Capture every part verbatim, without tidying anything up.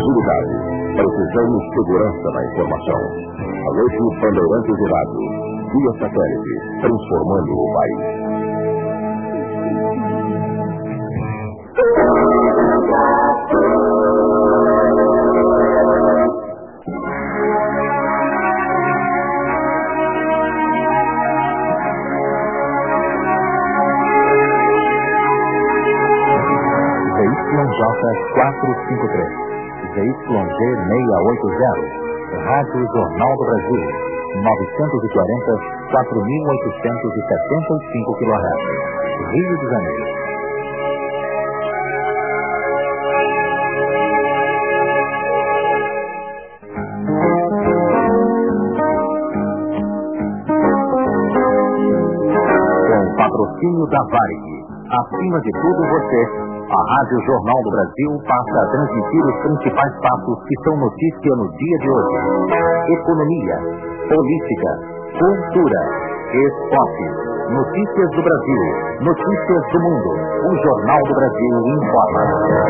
agilidade, precisão e segurança na informação. A Rede Bandeirantes de Rádio, via satélite, transformando o país. quatro cinco três, Z Y G seis oito zero, Rádio Jornal do Brasil, novecentos e quarenta, quatro mil oitocentos e setenta e cinco quilohertz, Rio de Janeiro. Com o patrocínio da Varig, acima de tudo você, a Rádio Jornal do Brasil passa a transmitir os principais fatos que são notícia no dia de hoje. Economia, política, cultura, esporte, notícias do Brasil, notícias do mundo. O Jornal do Brasil informa.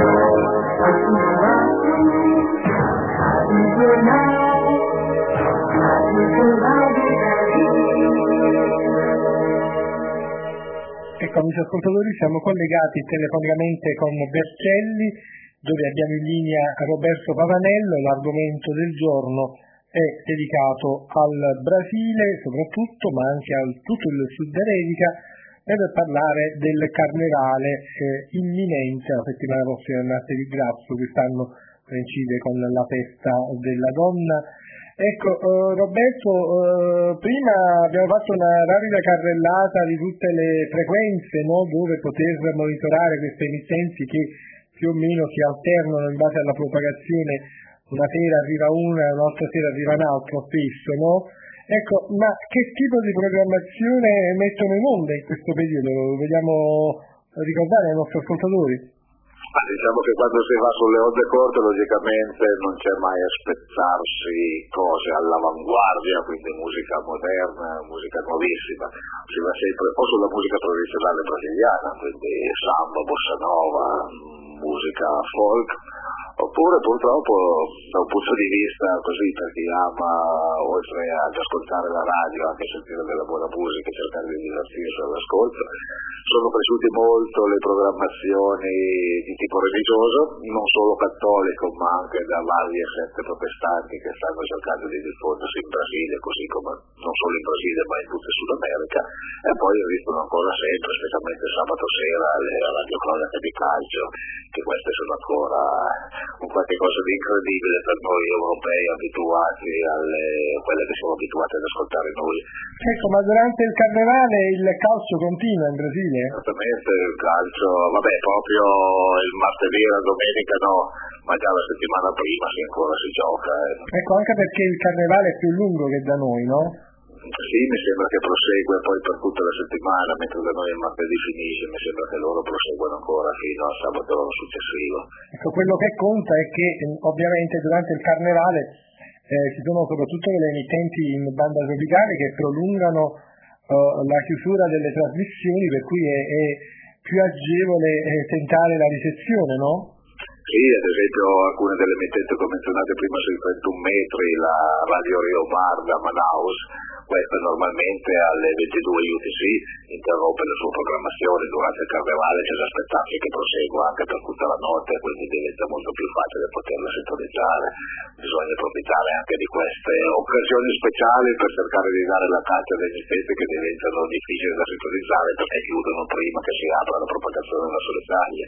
Ecco, amici ascoltatori, siamo collegati telefonicamente con Bercelli, dove abbiamo in linea Roberto Pavanello. L'argomento del giorno è dedicato al Brasile soprattutto, ma anche a tutto il Sud America, e per parlare del carnevale eh, imminente, la settimana prossima del Martedì Grasso, quest'anno coincide con la festa della donna. Ecco, eh, Roberto, eh, prima abbiamo fatto una rapida carrellata di tutte le frequenze, no, dove poter monitorare queste emittenti che più o meno si alternano in base alla propagazione. Una sera arriva una e un'altra sera arriva un'altra spesso, no? Ecco, ma che tipo di programmazione mettono in onda in questo periodo? Vogliamo ricordare ai nostri ascoltatori? Ma diciamo che quando si va sulle onde corte logicamente non c'è mai aspettarsi cose all'avanguardia, quindi musica moderna, musica nuovissima, si va sempre o sulla musica tradizionale brasiliana, quindi samba, bossa nova, musica folk, oppure purtroppo da un punto di vista così per chi ama, oltre ad ascoltare la radio, anche sentire della buona musica e cercare di divertirsi all'ascolto, sono cresciute molto le programmazioni di tipo religioso, non solo cattolico ma anche da varie sette protestanti che stanno cercando di diffondersi in Brasile, così come non solo in Brasile ma in tutta il Sud America, e poi esistono ancora sempre, specialmente sabato sera, le radiocronache di calcio, che queste sono ancora un qualche cosa di incredibile per noi europei abituati alle quelle che siamo abituati ad ascoltare noi. Ecco, ma durante il carnevale il calcio continua in Brasile? Esattamente, il calcio, vabbè, proprio il martedì e la domenica no, ma già la settimana prima si ancora si gioca. Eh. Ecco, anche perché il carnevale è più lungo che da noi, no? Sì, mi sembra che prosegue poi per tutta la settimana, mentre da noi il martedì finisce, mi sembra che loro proseguano ancora fino al sabato successivo. Ecco, quello che conta è che ovviamente durante il carnevale eh, ci sono soprattutto delle emittenti in banda tropicale che prolungano uh, la chiusura delle trasmissioni, per cui è, è più agevole eh, tentare la ricezione, no? Sì, ad esempio alcune delle emittenti che ho menzionato prima sui trentuno metri, la Radio Rio Mar da Manaus, questa normalmente alle ventidue U T C interrompe la sua programmazione durante il carnevale, c'è da aspettarsi che prosegua anche per tutta la notte, quindi diventa molto più facile poterla sintonizzare. Bisogna approfittare anche di queste occasioni speciali per cercare di dare la caccia degli emittenti che diventano difficili da sintonizzare perché chiudono prima che si apra la propagazione della solitaria.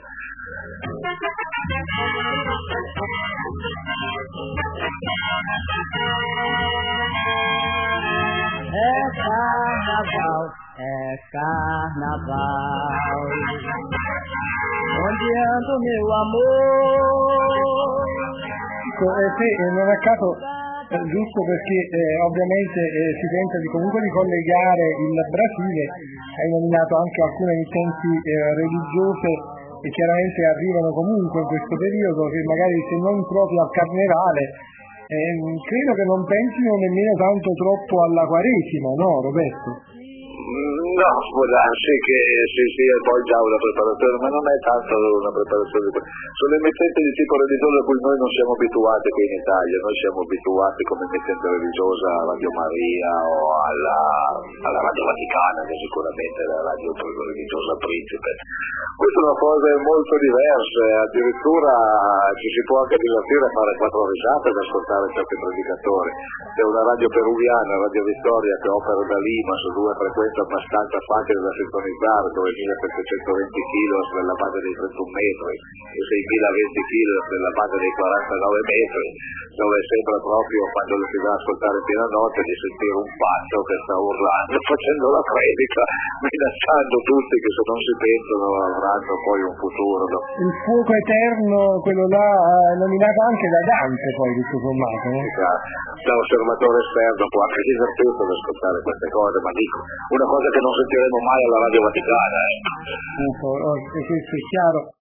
É carnaval, é carnaval, onde anda o meu amor. Eh, sì, non a caso, eh, giusto perché eh, ovviamente eh, si tenta di comunque di collegare il Brasile, hai nominato anche alcune emittenti eh, religiose che chiaramente arrivano comunque in questo periodo, che magari se non proprio al carnevale, eh, credo che non pensino nemmeno tanto troppo alla Quaresima, no Roberto? No, può darsi che si sia poi già una preparazione, ma non è tanto una preparazione. Sono emittenti di tipo religioso a cui noi non siamo abituati qui in Italia, noi siamo abituati come emittente religiosa a Radio Maria o alla, alla Radio Vaticana, che sicuramente è la radio religiosa Principe. Questa è una cosa molto diversa, addirittura ci si può anche divertire a fare quattro risate ad ascoltare certi predicatori. C'è una radio peruviana, Radio Vittoria, che opera da Lima su due frequenze abbastanza facili da sintonizzare, dove millesettecentoventi kilos nella base dei trentuno metri e seimilaventi kilos nella base dei quarantanove metri, dove sembra proprio, quando lo si va a ascoltare in piena notte, di sentire un pazzo che sta urlando, facendo la predica, minacciando tutti che se non si pensano avranno poi un futuro. No? Il fuoco eterno, quello là nominato anche da Dante poi, tutto sommato, no? Da osservatore esterno può anche divertito ad ascoltare queste cose, ma dico, una cosa che non sentiremo mai alla Radio Vaticana. Eh. Questo è chiaro.